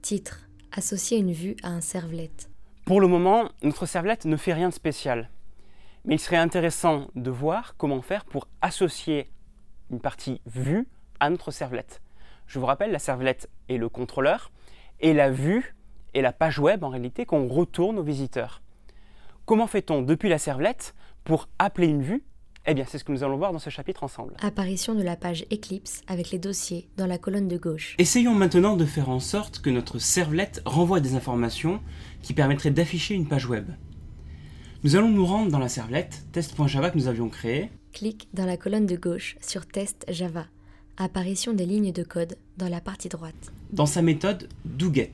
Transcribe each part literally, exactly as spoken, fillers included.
Titre. Associer une vue à un servlet. Pour le moment, notre servlet ne fait rien de spécial. Mais il serait intéressant de voir comment faire pour associer une partie vue à notre servlet. Je vous rappelle, la servlet est le contrôleur et la vue est la page web en réalité qu'on retourne aux visiteurs. Comment fait-on depuis la servlet pour appeler une vue ? Eh bien, c'est ce que nous allons voir dans ce chapitre ensemble. Apparition de la page Eclipse avec les dossiers dans la colonne de gauche. Essayons maintenant de faire en sorte que notre servlet renvoie des informations qui permettraient d'afficher une page web. Nous allons nous rendre dans la servlet test.java que nous avions créée. Clique dans la colonne de gauche sur Test Java. Apparition des lignes de code dans la partie droite. Dans sa méthode doGet.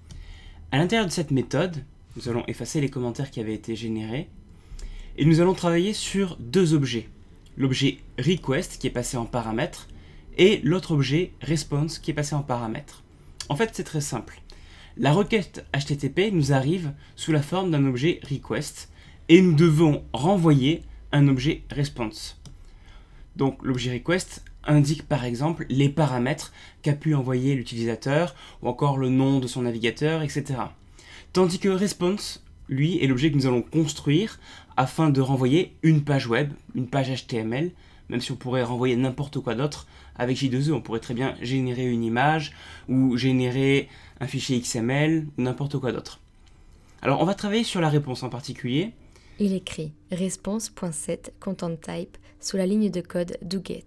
À l'intérieur de cette méthode, nous allons effacer les commentaires qui avaient été générés et nous allons travailler sur deux objets. L'objet request qui est passé en paramètre et l'autre objet response qui est passé en paramètre. En fait, c'est très simple. La requête H T T P nous arrive sous la forme d'un objet request et nous devons renvoyer un objet response. Donc l'objet request indique par exemple les paramètres qu'a pu envoyer l'utilisateur ou encore le nom de son navigateur, et cetera. Tandis que response, lui, est l'objet que nous allons construire afin de renvoyer une page web, une page H T M L, même si on pourrait renvoyer n'importe quoi d'autre. Avec J deux E, on pourrait très bien générer une image ou générer un fichier X M L ou n'importe quoi d'autre. Alors on va travailler sur la réponse en particulier. Il écrit response.set content type sous la ligne de code doGet.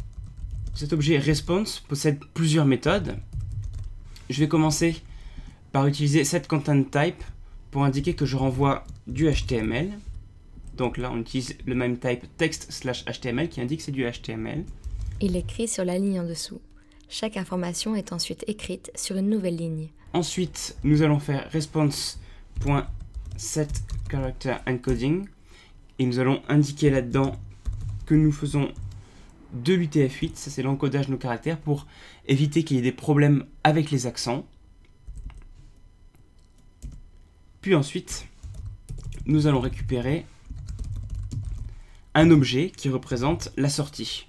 Cet objet response possède plusieurs méthodes. Je vais commencer par utiliser setContentType pour indiquer que je renvoie du H T M L. Donc là, on utilise le même type text slash H T M L qui indique que c'est du H T M L. Il écrit sur la ligne en dessous. Chaque information est ensuite écrite sur une nouvelle ligne. Ensuite, nous allons faire response.setCharacterEncoding et nous allons indiquer là-dedans que nous faisons de l'U T F huit, ça c'est l'encodage de nos caractères pour éviter qu'il y ait des problèmes avec les accents. Puis ensuite, nous allons récupérer un objet qui représente la sortie.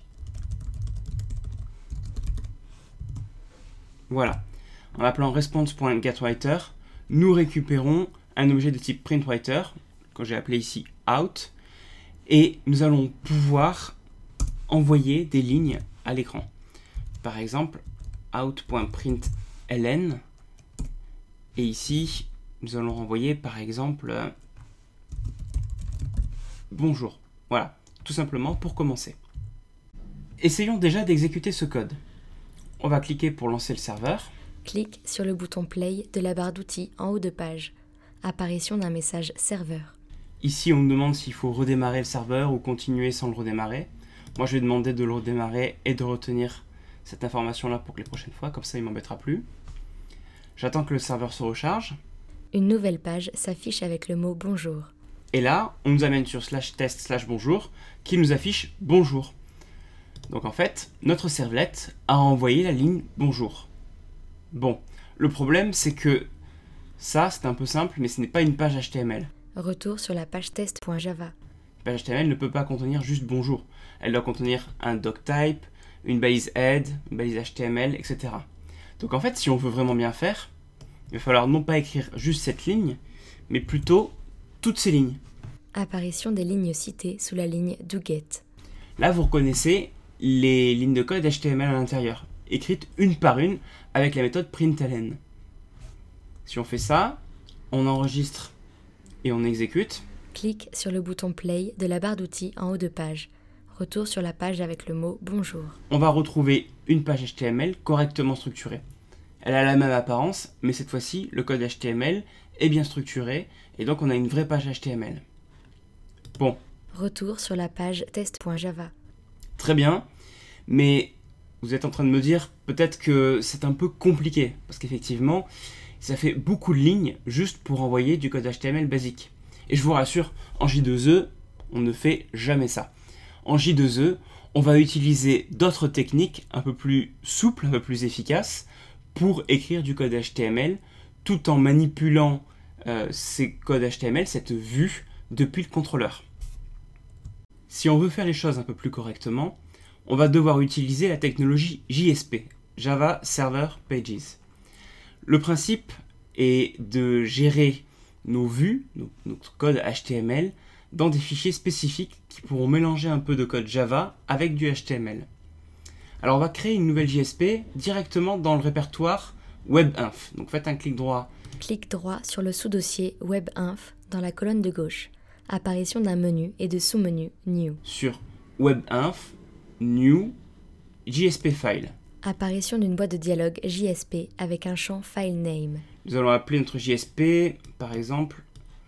Voilà. En l'appelant response.getWriter, nous récupérons un objet de type printWriter, que j'ai appelé ici out, et nous allons pouvoir envoyer des lignes à l'écran. Par exemple, out.println, et ici, nous allons renvoyer par exemple euh, bonjour. Voilà, tout simplement pour commencer. Essayons déjà d'exécuter ce code. On va cliquer pour lancer le serveur. Clique sur le bouton Play de la barre d'outils en haut de page. Apparition d'un message serveur. Ici, on me demande s'il faut redémarrer le serveur ou continuer sans le redémarrer. Moi, je vais demander de le redémarrer et de retenir cette information-là pour que les prochaines fois, comme ça, il ne m'embêtera plus. J'attends que le serveur se recharge. Une nouvelle page s'affiche avec le mot bonjour. Et là, on nous amène sur slash test slash bonjour qui nous affiche bonjour. Donc en fait, notre servlet a envoyé la ligne bonjour. Bon, le problème c'est que ça c'est un peu simple, mais ce n'est pas une page H T M L. Retour sur la page test.java. Une page H T M L ne peut pas contenir juste bonjour. Elle doit contenir un doctype, une balise head, une balise H T M L, et cetera. Donc en fait, si on veut vraiment bien faire, il va falloir non pas écrire juste cette ligne, mais plutôt toutes ces lignes. Apparition des lignes citées sous la ligne doGet. Là, vous reconnaissez les lignes de code H T M L à l'intérieur, écrites une par une avec la méthode println. Si on fait ça, on enregistre et on exécute. Clique sur le bouton Play de la barre d'outils en haut de page. Retour sur la page avec le mot bonjour. On va retrouver une page H T M L correctement structurée. Elle a la même apparence, mais cette fois-ci, le code H T M L est bien structuré et donc on a une vraie page H T M L. Bon. Retour sur la page test.java. Très bien, mais vous êtes en train de me dire peut-être que c'est un peu compliqué, parce qu'effectivement, ça fait beaucoup de lignes juste pour envoyer du code H T M L basique. Et je vous rassure, en J deux E, on ne fait jamais ça. En J deux E, on va utiliser d'autres techniques un peu plus souples, un peu plus efficaces, pour écrire du code H T M L, tout en manipulant euh, ces codes H T M L, cette vue, depuis le contrôleur. Si on veut faire les choses un peu plus correctement, on va devoir utiliser la technologie J S P, Java Server Pages. Le principe est de gérer nos vues, notre code H T M L, dans des fichiers spécifiques qui pourront mélanger un peu de code Java avec du H T M L. Alors on va créer une nouvelle J S P directement dans le répertoire webinf. Donc faites un clic droit. Clic droit sur le sous-dossier webinf dans la colonne de gauche. Apparition d'un menu et de sous-menu New. Sur webinf, New, J S P file. Apparition d'une boîte de dialogue J S P avec un champ file name. Nous allons appeler notre J S P, par exemple,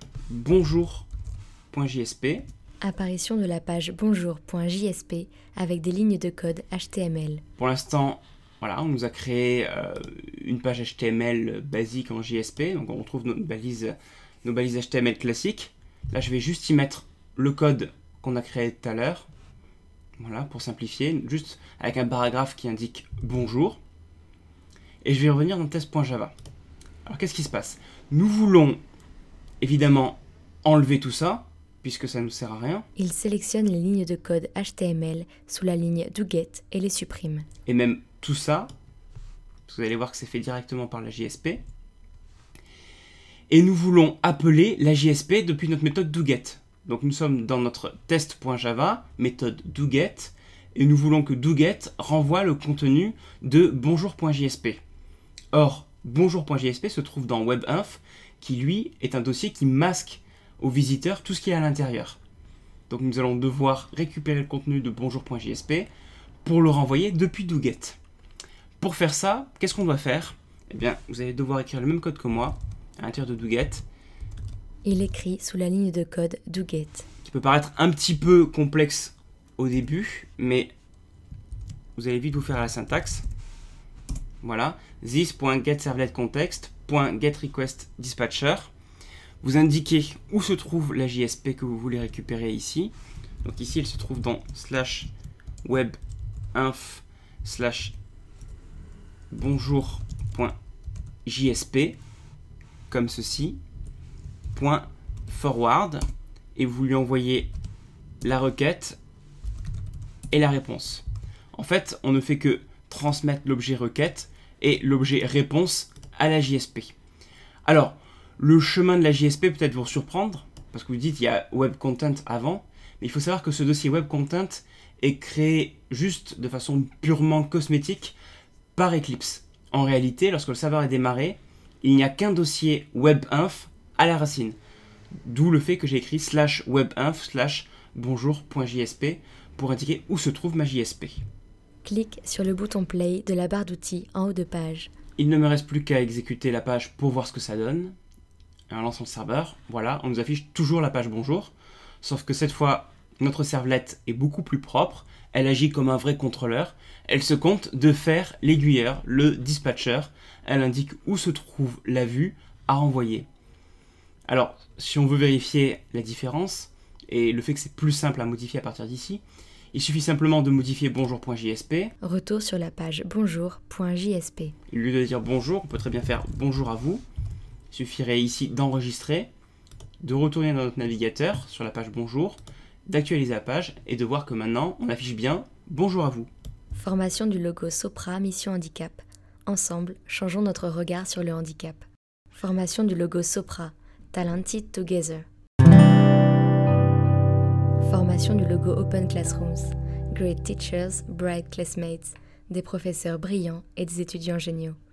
bonjour.jsp. Apparition de la page bonjour.jsp avec des lignes de code H T M L. Pour l'instant, voilà, on nous a créé euh, une page H T M L basique en J S P, donc on retrouve nos balises, nos balises H T M L classiques. Là, je vais juste y mettre le code qu'on a créé tout à l'heure. Voilà, pour simplifier, juste avec un paragraphe qui indique bonjour. Et je vais revenir dans test.java. Alors, qu'est-ce qui se passe? Nous voulons évidemment enlever tout ça, puisque ça ne nous sert à rien. Il sélectionne les lignes de code H T M L sous la ligne doGet et les supprime. Et même tout ça, vous allez voir que c'est fait directement par la J S P. Et nous voulons appeler la J S P depuis notre méthode doGet. Donc nous sommes dans notre test.java, méthode doGet, et nous voulons que doGet renvoie le contenu de bonjour.jsp. Or, bonjour.jsp se trouve dans webinf, qui lui est un dossier qui masque aux visiteurs tout ce qui est à l'intérieur. Donc nous allons devoir récupérer le contenu de bonjour.jsp pour le renvoyer depuis doGet. Pour faire ça, qu'est-ce qu'on doit faire? Eh bien, vous allez devoir écrire le même code que moi à l'intérieur de doGet. Il écrit sous la ligne de code doGet. Qui peut paraître un petit peu complexe au début, mais vous allez vite vous faire à la syntaxe. Voilà, this.getServletContext.getRequestDispatcher. Vous indiquez où se trouve la J S P que vous voulez récupérer ici. Donc ici, elle se trouve dans slash webinf slash bonjour.jsp, comme ceci, point forward, et vous lui envoyez la requête et la réponse. En fait, on ne fait que transmettre l'objet requête et l'objet réponse à la J S P. Alors, le chemin de la J S P peut-être vous surprendre, parce que vous dites il y a web content avant, mais il faut savoir que ce dossier web content est créé juste de façon purement cosmétique par Eclipse. En réalité, lorsque le serveur est démarré, il n'y a qu'un dossier webinf à la racine. D'où le fait que j'ai écrit slash webinf slash bonjour.jsp pour indiquer où se trouve ma J S P. Clique sur le bouton play de la barre d'outils en haut de page. Il ne me reste plus qu'à exécuter la page pour voir ce que ça donne. En lançant le serveur, voilà, on nous affiche toujours la page bonjour, sauf que cette fois, notre servlette est beaucoup plus propre, elle agit comme un vrai contrôleur, elle se compte de faire l'aiguilleur, le dispatcher, elle indique où se trouve la vue à renvoyer. Alors, si on veut vérifier la différence, et le fait que c'est plus simple à modifier à partir d'ici, il suffit simplement de modifier bonjour.jsp. Retour sur la page bonjour.jsp. Au lieu de dire bonjour, on peut très bien faire bonjour à vous. Il suffirait ici d'enregistrer, de retourner dans notre navigateur sur la page bonjour, d'actualiser la page et de voir que maintenant on affiche bien bonjour à vous. Formation du logo Sopra Mission Handicap. Ensemble, changeons notre regard sur le handicap. Formation du logo Sopra Talented Together. Formation du logo Open Classrooms. Great Teachers, Bright Classmates. Des professeurs brillants et des étudiants géniaux.